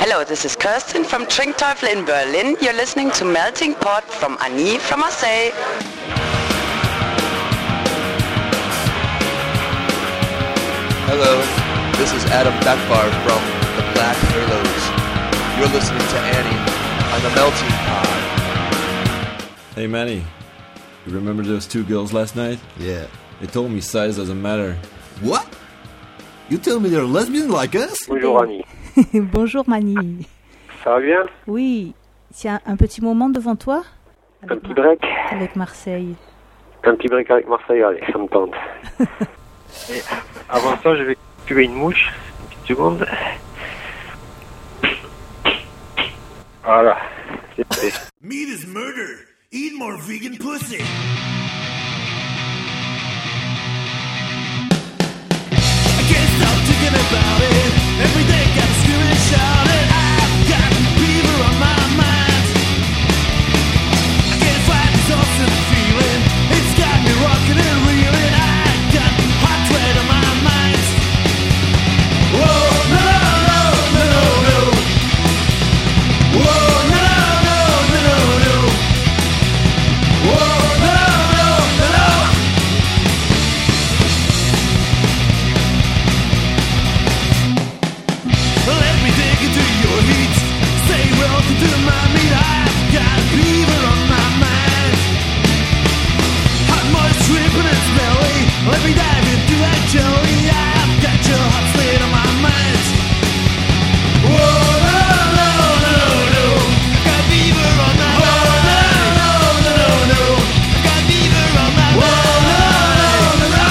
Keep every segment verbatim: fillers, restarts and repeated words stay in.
Hello, this is Kirsten from Trinkteufel in Berlin. You're listening to Melting Pot from Annie from Marseille. Hello, this is Adam Dakbar from the Black Halos. You're listening to Annie on the Melting Pot. Hey Manny, you remember those two girls last night? Yeah. They told me size doesn't matter. What? You tell me they're lesbians like us? Bonjour Annie. Bonjour Mani. Ça va bien? Oui. Tiens, un petit moment devant toi? Un petit break? Avec Marseille. Un petit break avec Marseille, allez, ça me tente. Et avant ça, je vais tuer une mouche. Une petite seconde. Voilà. C'est fait. Meat is murder. Eat more vegan pussy. I can't stop thinking about it. Every day got screaming and shouting. I've got fever on my mind. I can't fight this awesome feeling. It's got me rocking and reeling. I got hot sweat on my mind. Whoa, no, no, no, no, no. Whoa, no, no, no, no, no. Whoa, no, no, no, no. Let me dig into your heat. Say welcome to my meat. I've got fever on my mind. Hot moist dripping and smelly. Let me dive into that jelly. I've got your hot slate on my mind. Whoa, no, no, no, no. Got fever on my mind. No, no, no, no. Got fever on my mind. Whoa, no, no, no, no.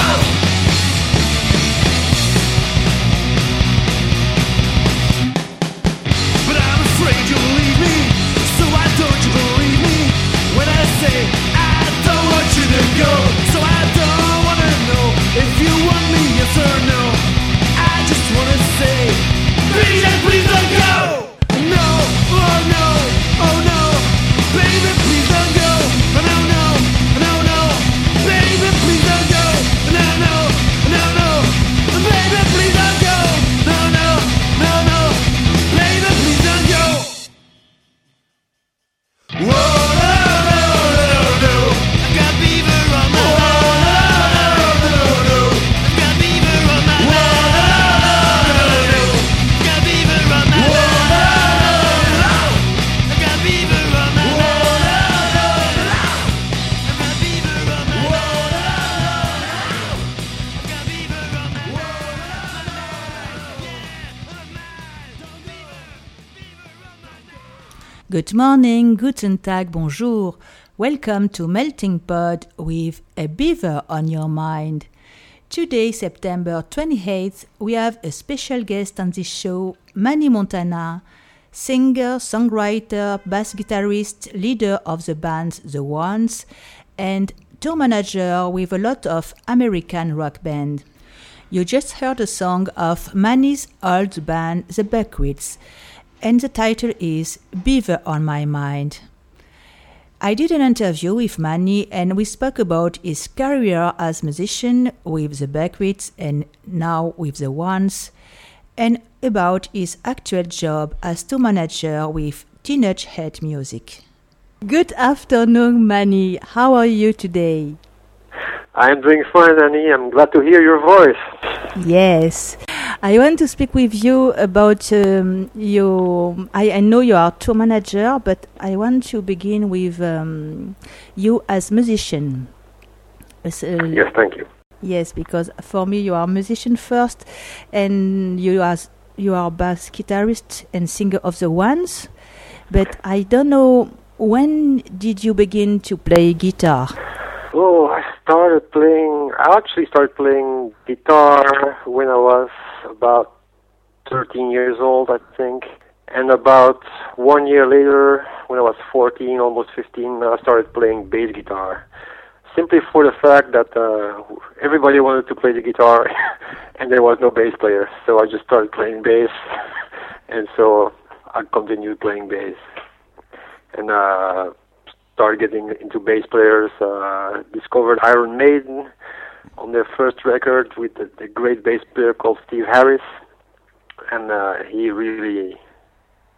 But I'm afraid you'll leave me, so why don't you believe me when I say I don't want you to go? So I don't wanna know if you want me, yes or no. I just wanna say, please and please don't go. No, oh no, oh no, baby please don't go. No, no, no, no, baby please don't go. No, no, no, no, baby please don't go. No, no, no, no, baby please don't go. Whoa, no, no, no, no, I got fever on my mind. No, no, no, I got fever on my mind. No, no, no, I got fever on my mind. I got fever on my mind. I got fever on my mind. I got fever on my Good morning, guten Tag, bonjour. Welcome to Melting Pot with a beaver on your mind. Today, September twenty-eighth, we have a special guest on this show, Mani Montana, singer, songwriter, bass guitarist, leader of the band The Ones, and tour manager with a lot of American rock band. You just heard a song of Mani's old band, The Buckwheats, and the title is Beaver on My Mind. I did an interview with Mani and we spoke about his career as musician with the Buckwheats and now with the Ones, and about his actual job as tour manager with Teenage Head Music. Good afternoon, Mani. How are you today? I'm doing fine, Annie. I'm glad to hear your voice. Yes. I want to speak with you about um, your... I, I know you are tour manager, but I want to begin with um, you as musician. As, uh, Yes, thank you. Yes, because for me you are musician first, and you are you are bass guitarist and singer of the Ones. But I don't know, when did you begin to play guitar? Oh, I started playing, I actually started playing guitar when I was about thirteen years old, I think. And about one year later, when I was fourteen, almost fifteen, I started playing bass guitar. Simply for the fact that uh, everybody wanted to play the guitar and there was no bass player. So I just started playing bass. And so I continued playing bass. And uh, started getting into bass players. Uh, discovered Iron Maiden on their first record with the, the great bass player called Steve Harris. And uh, he really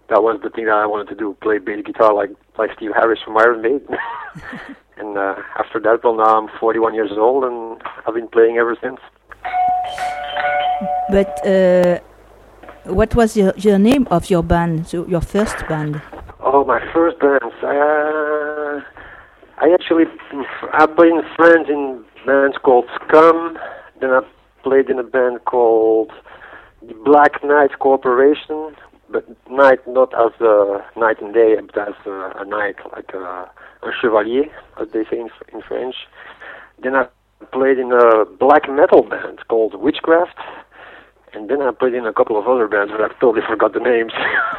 that was the thing that I wanted to do, play bass guitar like like Steve Harris from Iron Maiden. And uh, after that, well, now I'm forty-one years old, and I've been playing ever since. But uh, what was your, your name of your band, so your first band? Oh, my first bands. Uh, I actually I played in France in bands called Scum. Then I played in a band called the Black Knight Corporation, but night not as a night and day, but as a, a night, like a, a chevalier, as they say in, in French. Then I played in a black metal band called Witchcraft, and then I played in a couple of other bands, but I totally forgot the names.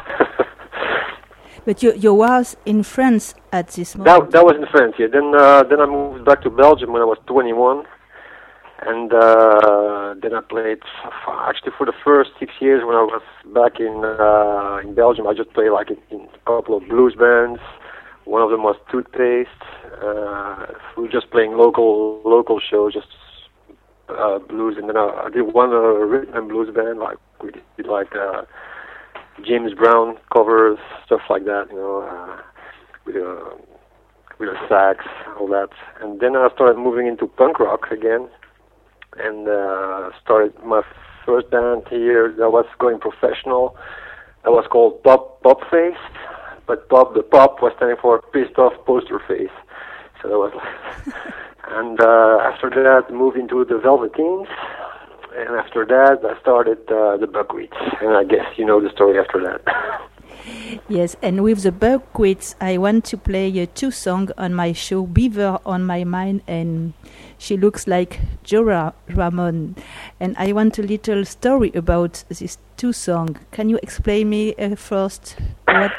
But you you was in France at this moment. That that was in France, yeah. Then uh, then I moved back to Belgium when I was twenty-one, and uh, then I played actually for the first six years when I was back in uh, in Belgium. I just played like in, in a couple of blues bands. One of them was Toothpaste. Uh, we were just playing local local shows, just uh, blues, and then I, I did one uh, rhythm and blues band. Like we did like. Uh, James Brown covers, stuff like that, you know, uh, with a with a sax, all that. And then I started moving into punk rock again, and uh, started my first band here that was going professional. That was called Pop Pop Face, but Pop the Pop was standing for Pissed Off Poster Face. So that was, like and uh, after that, moved into the Velveteens. And after that, I started uh, the Buckwheats, and I guess you know the story after that. Yes, and with the Buckwheats, I want to play uh, two songs on my show, Beaver on My Mind, and She Looks Like Joe Ra- Ramone. And I want a little story about these two songs. Can you explain me uh, first what?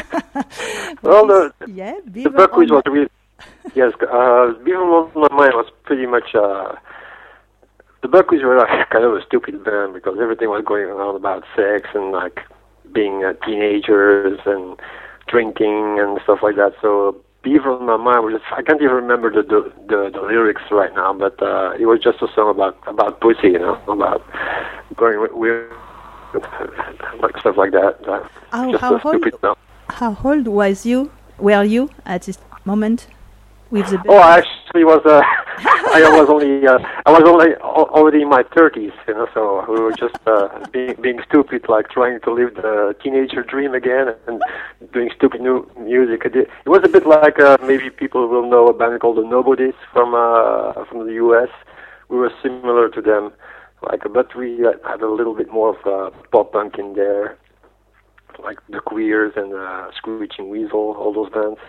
Well, the, yeah, the Buckwheats was really, yes, uh, Beaver on My Mind was pretty much... Uh, The Buckwheats were like kind of a stupid band because everything was going on about sex and like being uh, teenagers and drinking and stuff like that. So Beaver on My Mind was just, I can't even remember the the, the, the lyrics right now, but uh, it was just a song about about pussy, you know, about going weird, like stuff like that. Uh, how, just how, a stupid old, song. how old was you? Were you at this moment? With the oh, I actually was. Uh, I was only. Uh, I was only already in my thirties, you know. So we were just uh, being being stupid, like trying to live the teenager dream again, and doing stupid new music. It was a bit like uh, maybe people will know a band called the Nobodies from uh, from the U S. We were similar to them, like, but we had a little bit more of uh, pop punk in there, like the Queers and uh, Screeching Weasel, all those bands.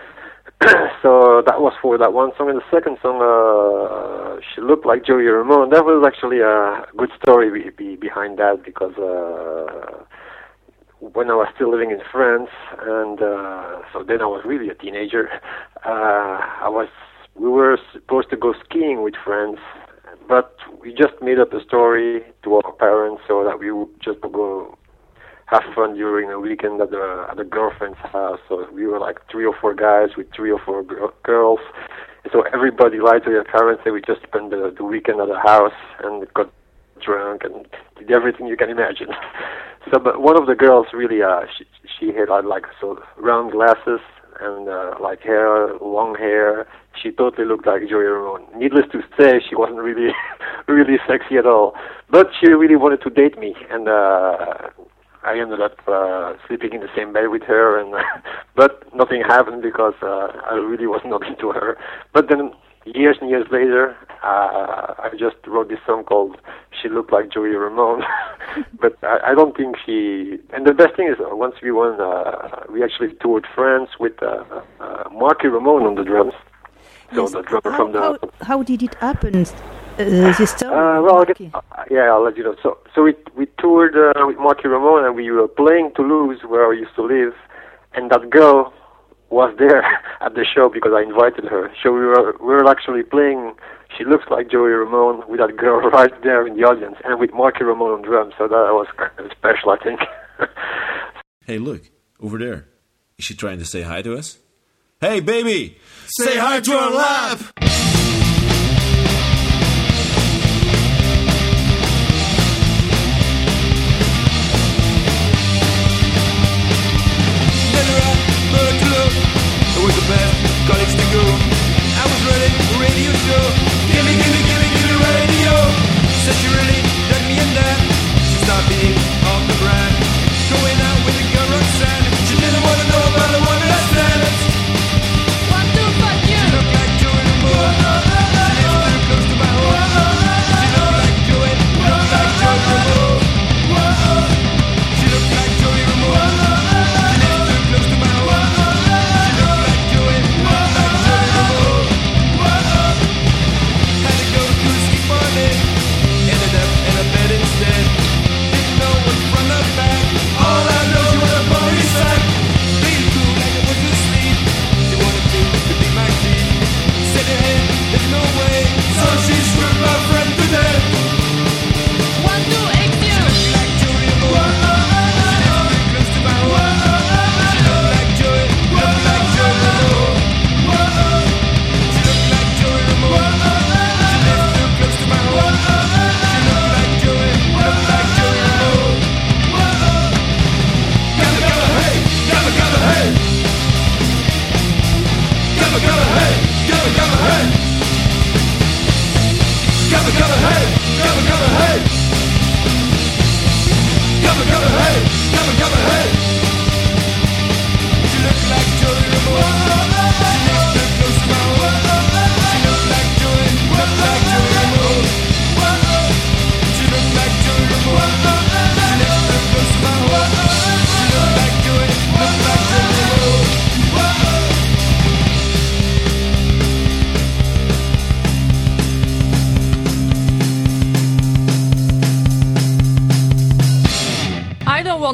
So that was for that one song. And the second song, uh, She Looked Like Joey Ramone. That was actually a good story be, be behind that because uh, when I was still living in France, and uh, so then I was really a teenager. Uh, I was we were supposed to go skiing with friends, but we just made up a story to our parents so that we would just go have fun during the weekend at the at the girlfriend's house. So we were like three or four guys with three or four gr- girls. So everybody lied to their parents. They would just spend the, the weekend at the house and got drunk and did everything you can imagine. So, but one of the girls really, uh, she she had like so round glasses and uh, like hair, long hair. She totally looked like Joey Ramone. Needless to say, she wasn't really really sexy at all. But she really wanted to date me, and uh, I ended up uh, sleeping in the same bed with her, and but nothing happened because uh, I really was not into her. But then years and years later, uh, I just wrote this song called She Looked Like Joey Ramone. But I, I don't think she... And the best thing is, uh, once we won, uh, we actually toured France with uh, uh, Marky Ramone on the drums. So yes. the drummer how, from the... How, how did it happen? Uh, this story? Uh, well, I'll get, uh, yeah, I'll let you know. So, so we we toured uh, with Marky Ramone, and we were playing Toulouse, where I used to live, and that girl was there at the show because I invited her. So we were we were actually playing She Looks Like Joey Ramone with that girl right there in the audience, and with Marky Ramone on drums. So that was kind of special, I think. Hey, look over there. Is she trying to say hi to us? Hey, baby, say hi to our lab.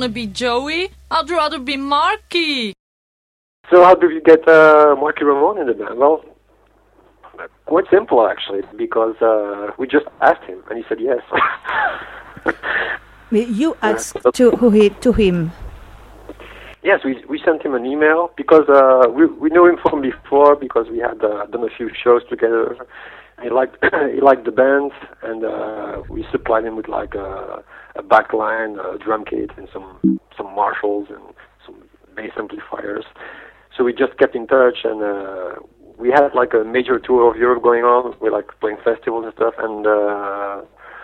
to be Joey. I'd rather be Marky. So how did you get uh, Marky Ramone in the band? Well, quite simple actually, because uh, we just asked him and he said yes. You asked to, who he, to him? Yes, we we sent him an email because uh, we we knew him from before because we had uh, done a few shows together. He liked he liked the band, and uh, we supplied him with like a, a backline, a drum kit, and some some Marshalls and some bass amplifiers. So we just kept in touch, and uh, we had like a major tour of Europe going on. We like playing festivals and stuff, and uh,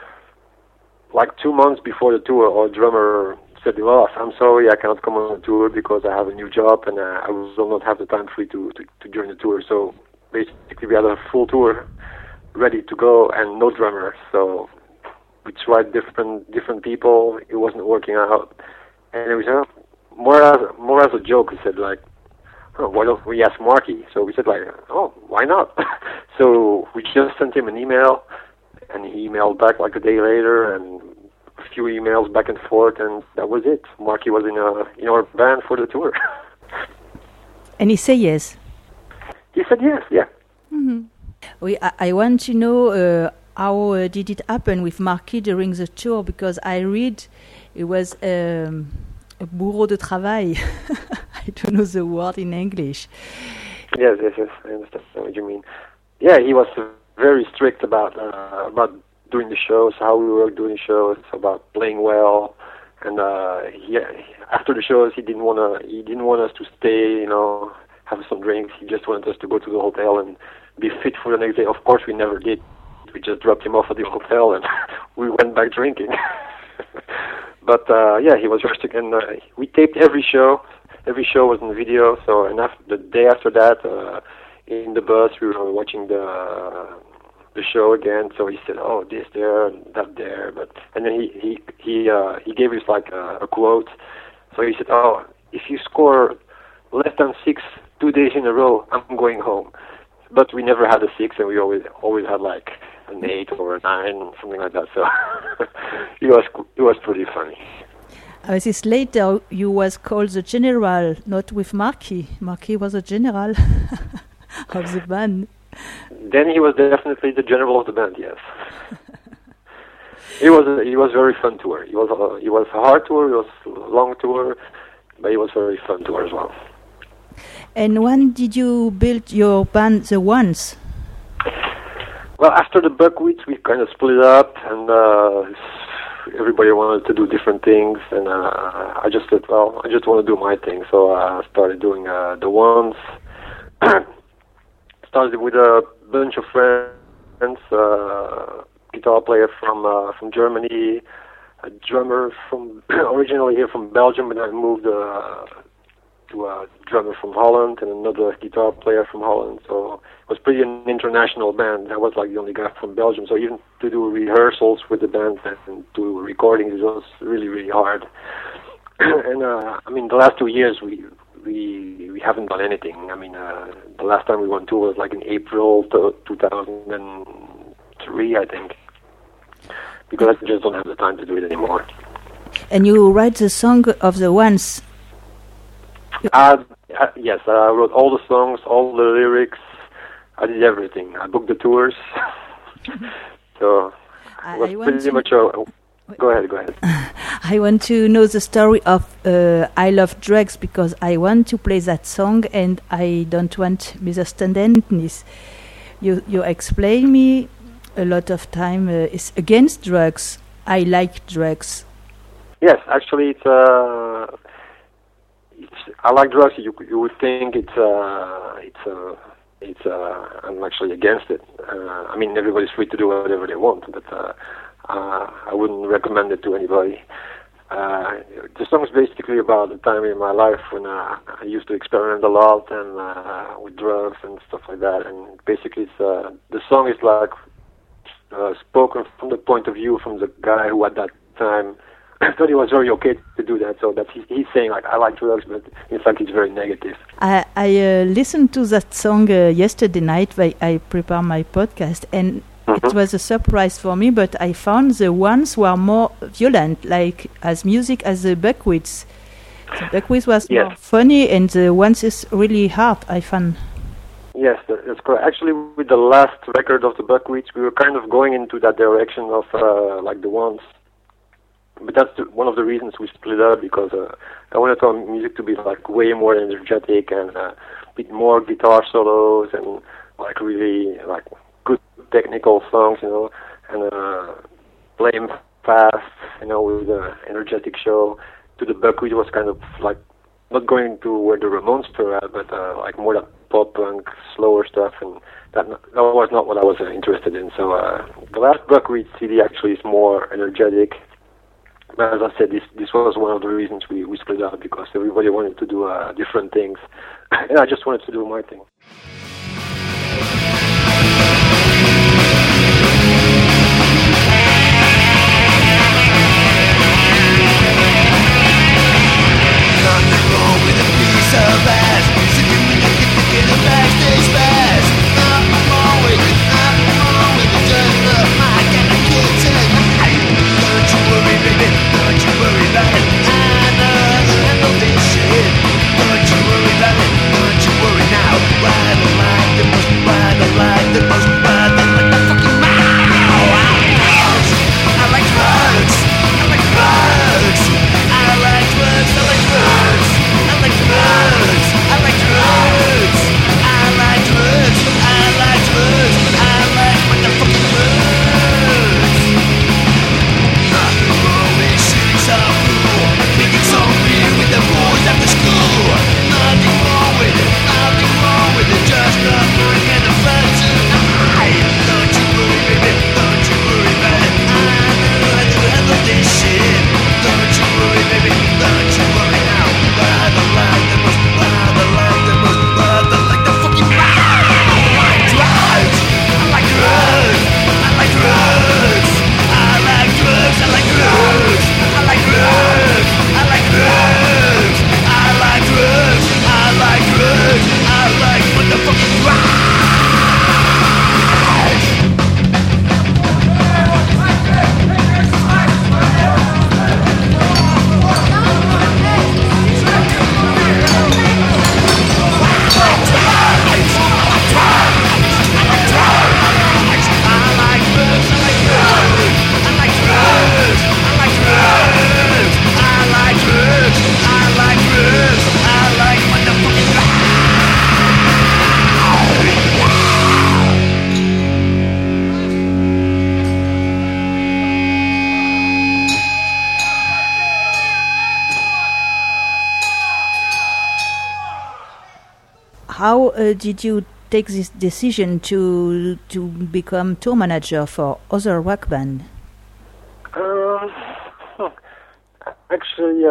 like two months before the tour, our drummer said, "Well, I'm sorry, I cannot come on the tour because I have a new job, and uh, I will not have the time free to, to to join the tour." So basically, we had a full tour ready to go and no drummer. So we tried different different people. It wasn't working out, and it was uh, more as more as a joke. We said like, oh, why don't we ask Marky? So we said like, oh, why not? So we just sent him an email, and he emailed back like a day later, and a few emails back and forth, and that was it. Marky was in a in our band for the tour. And he said yes. He said yes, yeah. Mm-hmm. We, I, I want to know uh, how uh, did it happen with Marky during the tour, because I read it was um, a bourreau de travail. I don't know the word in English. Yes, yes, yes. I understand what you mean. Yeah, he was very strict about uh, about doing the shows, how we were doing shows, about playing well, and uh, he, after the shows, he didn't wanna he didn't want us to stay, you know, have some drinks. He just wanted us to go to the hotel and be fit for the next day. Of course, we never did. We just dropped him off at the hotel and we went back drinking. But uh, yeah, he was rustic, and uh, we taped every show. Every show was in video. So, and after, the day after that, uh, in the bus, we were watching the uh, the show again. So he said, "Oh, this there and that there," but and then he he he uh, he gave us like a, a quote. So he said, "Oh, if you score less than six two days in a row, I'm going home." But we never had a six, and we always always had like an eight or a nine, something like that. So it was it was pretty funny. Uh, this later, you was called the general, not with Marky. Marky was a general of the band. Then he was definitely the general of the band. Yes, it was a, it was a very fun tour. It was a, it was a hard tour. It was a long tour, but it was a very fun tour as well. And when did you build your band, The Ones? Well, after the Buckwheats, we kind of split up, and uh, everybody wanted to do different things, and uh, I just said, well, I just want to do my thing, so I started doing uh, The Ones. Started with a bunch of friends, uh, guitar player from uh, from Germany, a drummer from originally here from Belgium, but I moved uh, to a drummer from Holland and another guitar player from Holland. So it was pretty an international band. I was like the only guy from Belgium. So even to do rehearsals with the band and do recordings was really, really hard. And uh, I mean, the last two years we we we haven't done anything. I mean, uh, the last time we went to was like in April two thousand three, I think, because I just don't have the time to do it anymore. And you write the song of The Ones. Uh, uh, yes, I wrote all the songs, all the lyrics. I did everything. I booked the tours. So it was I pretty much a... Go ahead, go ahead. I want to know the story of uh, I Love Drugs, because I want to play that song and I don't want misunderstandings. You, you explain me a lot of time uh, it's against drugs. I like drugs. Yes, actually it's... Uh, I like drugs. You you would think it's uh it's uh it's uh I'm actually against it. Uh, I mean, everybody's free to do whatever they want, but uh, uh, I wouldn't recommend it to anybody. Uh, the song is basically about the time in my life when uh, I used to experiment a lot and uh, with drugs and stuff like that. And basically, it's uh, the song is like uh, spoken from the point of view from the guy who at that time thought it was very okay to do that. So that he, he's saying like, I like drugs, but in fact it's very negative. I, I uh, listened to that song uh, yesterday night when I prepare my podcast, and It was a surprise for me, but I found the ones were more violent, like as music as the Buckwheats. The Buckwheats was Yes. more funny, and the ones is really hard, I found. Yes, that- that's correct. Actually, with the last record of the Buckwheats, we were kind of going into that direction of uh, like the ones. But that's the, one of the reasons we split up, because uh, I wanted our music to be like way more energetic and uh, with more guitar solos and like really like good technical songs, you know, and uh, playing fast, you know, with an energetic show. To the Buckwheat was kind of like not going to where the Ramones were at, but uh, like more that pop punk, slower stuff, and that that was not what I was uh, interested in. So uh, the last Buckwheat C D actually is more energetic. But as I said, this this was one of the reasons we, we split up, because everybody wanted to do uh, different things, and I just wanted to do my thing. Nothing wrong with a piece of ass. Sitting when you get to get a backstage pass. Nothing wrong with it, nothing wrong with it. Just the mic and the kids and I. Don't you worry, baby, don't you worry about it. I know how to handle this shit. Don't you worry about it, don't you worry now. Ride the line the most, ride the line the most, ride the like the fucking mouth. I like drugs, I like drugs, I like drugs, I like drugs, I like drugs, I like drugs, I like drugs, I like drugs, I like motherfucking drugs. Nothing wrong with shooting some fool, drinking some beer with the boys after school. Nothing wrong with it, nothing wrong with it, just a drink and a fun tonight. Don't you worry, baby, don't you worry about it. I know how to handle this shit. Don't you worry, baby, don't you worry now. Ride the line the most, ride the line the most, ride the like the fucking ride. I like drugs, I like drugs, I like drugs, I like drugs, I like drugs, I like drugs, I like drugs, I like drugs, I like drugs, I like motherfucking drugs. How uh, did you take this decision to to become tour manager for other rock band? Um, huh. Actually,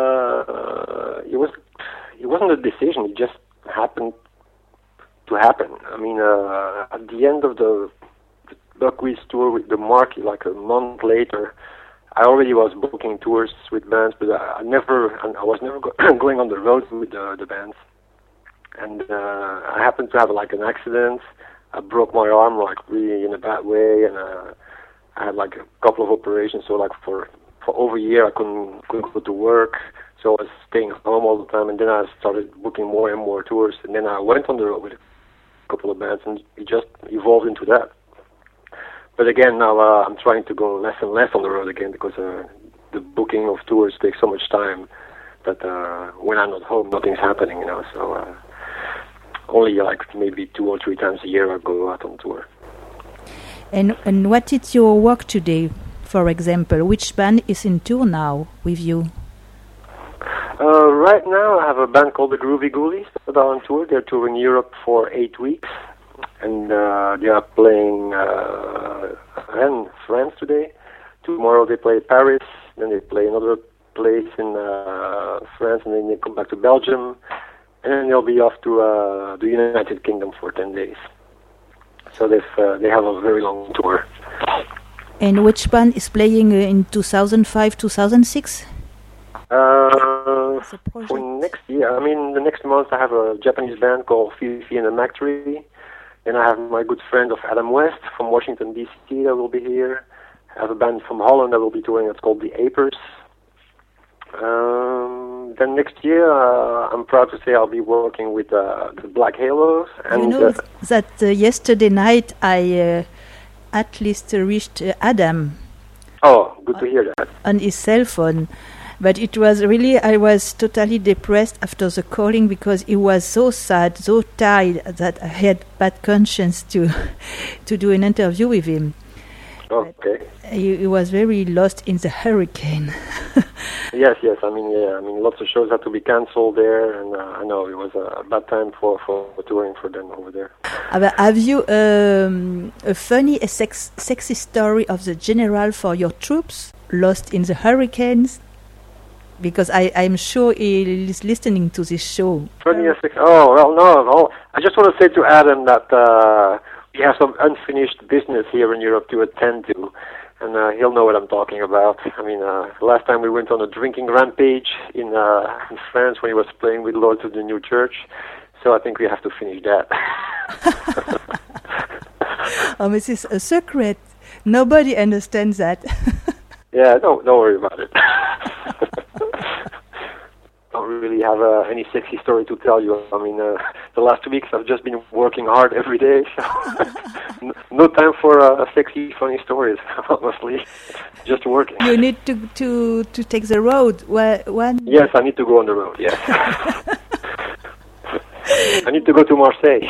uh, it was it wasn't a decision. It just happened to happen. I mean, uh, at the end of the, the Buckwheats tour with the Marquee, like a month later, I already was booking tours with bands, but I, I never, I was never go going on the road with the, the bands. And uh, I happened to have like an accident. I broke my arm like really in a bad way, and uh, I had like a couple of operations. So like for for over a year, I couldn't couldn't go to work. So I was staying home all the time. And then I started booking more and more tours. And then I went on the road with a couple of bands, and it just evolved into that. But again, now uh, I'm trying to go less and less on the road again, because uh, the booking of tours takes so much time that uh, when I'm not home, nothing's happening, you know. So uh, only like maybe two or three times a year I go out on tour. And and what is your work today? For example, which band is in tour now with you? Uh, right now, I have a band called the Groovy Ghoulies that are on tour. They're touring Europe for eight weeks, and uh, they are playing uh, in France today. Tomorrow they play Paris, then they play another place in uh, France, and then they come back to Belgium, and then they'll be off to uh, the United Kingdom for ten days. So they've uh, they have a very long tour. And which band is playing uh, in two thousand five, two thousand six? Uh, for next year, I mean, the next month I have a Japanese band called Fifi and the Mac Tree. Then I have my good friend of Adam West from Washington, D C that will be here. I have a band from Holland that will be touring. It's called the Apers. Um, then next year, uh, I'm proud to say I'll be working with uh, the Black Halos. And you know uh, that uh, yesterday night I uh, at least reached uh, Adam oh, good to hear that. on his cell phone. But it was really, I was totally depressed after the calling because he was so sad, so tired that I had bad conscience to to do an interview with him. Okay. He, he was very lost in the hurricane. Yes, yes. I mean, yeah. I mean, lots of shows had to be cancelled there, and uh, I know it was a bad time for, for touring for them over there. Uh, Have you um, a funny, a sex, sexy story of the general for your troops lost in the hurricanes? Because I, I'm sure he is listening to this show. Funny as sex- Oh, well, no, no. I just want to say to Adam that uh, we have some unfinished business here in Europe to attend to. And uh, he'll know what I'm talking about. I mean, uh, last time we went on a drinking rampage in, uh, in France when he was playing with Lords of the New Church. So I think we have to finish that. Oh, this is a secret. Nobody understands that. Yeah, don't, don't worry about it. Don't really have uh, any sexy story to tell you. I mean, uh, the last two weeks I've just been working hard every day, so no time for uh, sexy, funny stories, honestly. Just working. You need to to, to take the road. Well, one. Yes, I need to go on the road, yes. I need to go to Marseille.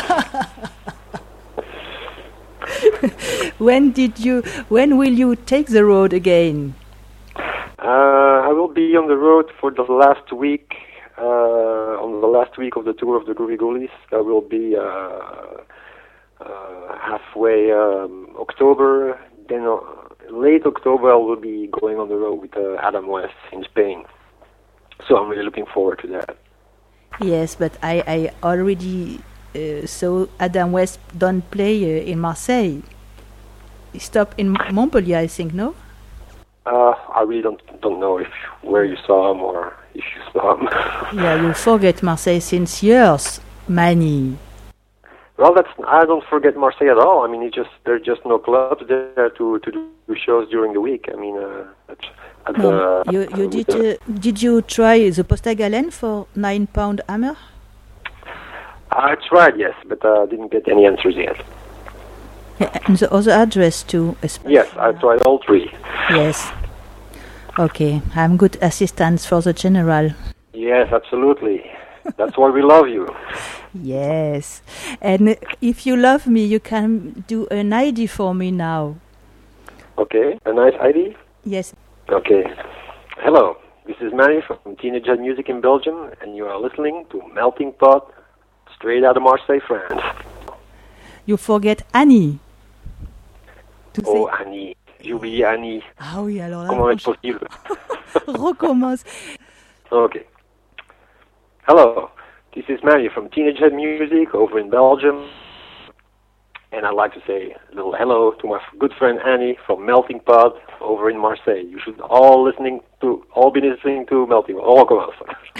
When did you? When will you take the road again? Uh, I will be on the road for the last week, uh, on the last week of the tour of the Groovy Ghoulies. That will be uh, uh, halfway um, October. Then uh, late October I will be going on the road with uh, Adam West in Spain. So I'm really looking forward to that. Yes, but I, I already uh, saw Adam West don't play uh, in Marseille. He stopped in Montpellier, I think, no? Uh, I really don't don't know if where you saw him or if you saw him. Yeah, you forget Marseille since years, Manny. Well, that's I don't forget Marseille at all. I mean, it just there's just no clubs there to to do shows during the week. I mean, uh, at, at No, the, you you uh, did the, uh, did you try the Posta Gallen for nine pound hammer? I tried, yes, but uh, didn't get any answers yet. Yeah, and the other address too. especially. Yes, I tried all three. Yes. Okay, I'm good assistant for the general. Yes, absolutely. That's why we love you. Yes, and if you love me, you can do an I D for me now. Okay, a nice I D? Yes. Okay. Hello, this is Manny from Teenage Head Music in Belgium, and you are listening to Melting Pot, straight out of Marseille, France. You forget Annie. To Oh, say- Annie. J'ai oublié Annie. Ah oui, alors là, Comment est-ce franchement- possible? recommence. Okay. Hello, this is Manny from Teenage Head Music over in Belgium. And I'd like to say a little hello to my f- good friend Annie from Melting Pot over in Marseille. You should all listening to, all be listening to Melting Pot. On recommence.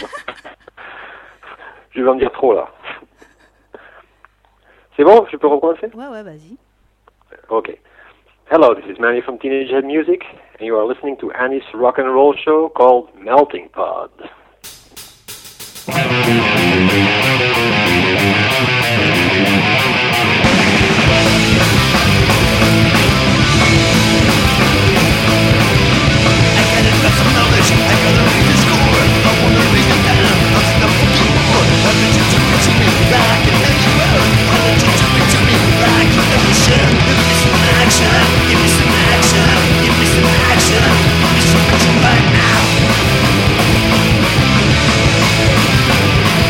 Je vais en dire trop là. C'est bon? Je peux recommencer? Ouais, ouais, vas-y. Okay. Hello, this is Manny from Teenage Head Music, and you are listening to Annie's rock and roll show called Melting Pot. Give me some action right now.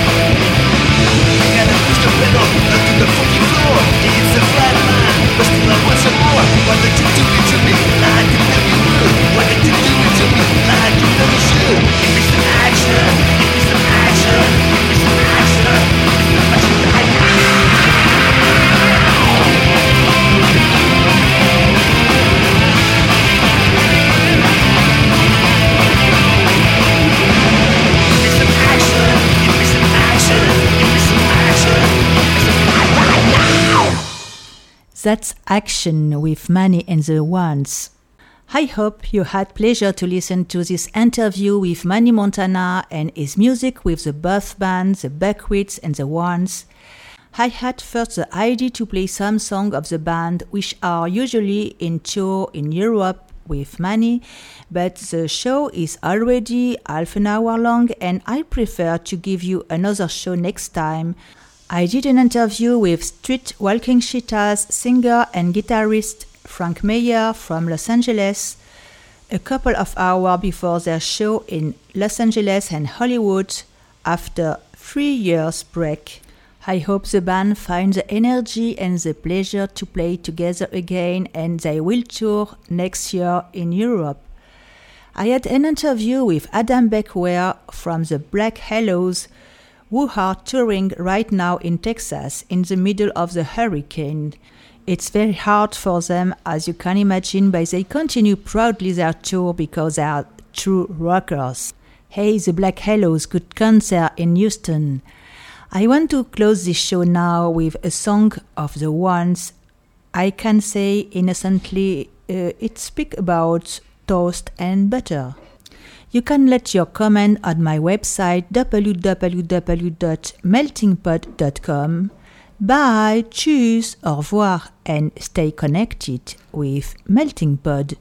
That's Action with Manny and the Ones. I hope you had pleasure to listen to this interview with Manny Montana and his music with the Birth Band, the Buckwheats and the Ones. I had first the idea to play some songs of the band which are usually in tour in Europe with Manny, but the show is already half an hour long and I prefer to give you another show next time. I did an interview with Street Walking Cheetahs singer and guitarist Frank Meyer from Los Angeles a couple of hours before their show in Los Angeles and Hollywood after three years break. I hope the band finds the energy and the pleasure to play together again and they will tour next year in Europe. I had an interview with Adam Beckware from the Black Halos, who are touring right now in Texas in the middle of the hurricane. It's very hard for them, as you can imagine, but they continue proudly their tour because they are true rockers. Hey, the Black Halos, good concert in Houston. I want to close this show now with a song of the Ones. I can say innocently, uh, it speaks about toast and butter. You can let your comment on my website w w w dot melting pot dot com. Bye, tschüss, au revoir, and stay connected with Melting Pod.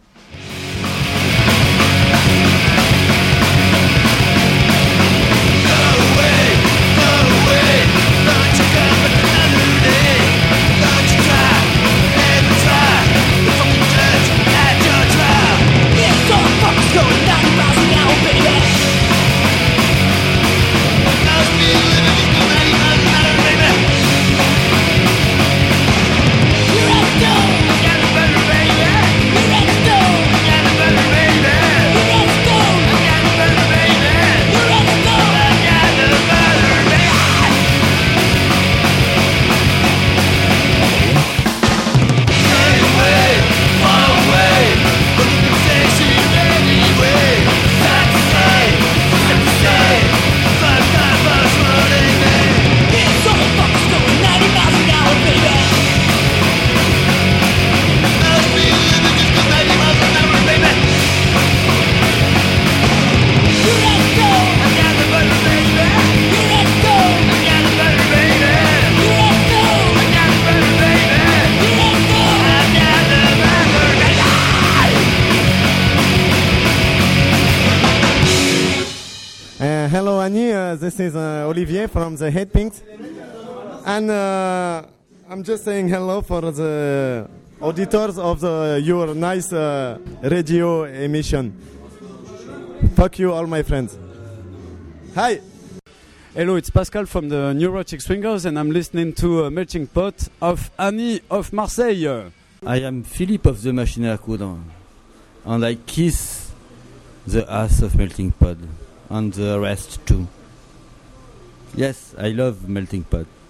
This is uh, Olivier from the Headpinks, and uh, I'm just saying hello for the auditors of the, your nice uh, radio emission. Fuck you, all my friends. Hi. Hello, it's Pascal from the Neurotic Swingers, and I'm listening to a Melting Pot of Annie of Marseille. I am Philippe of the Machine à Coudre, and I kiss the ass of Melting Pot, and the rest too. Yes, I love Melting Pot.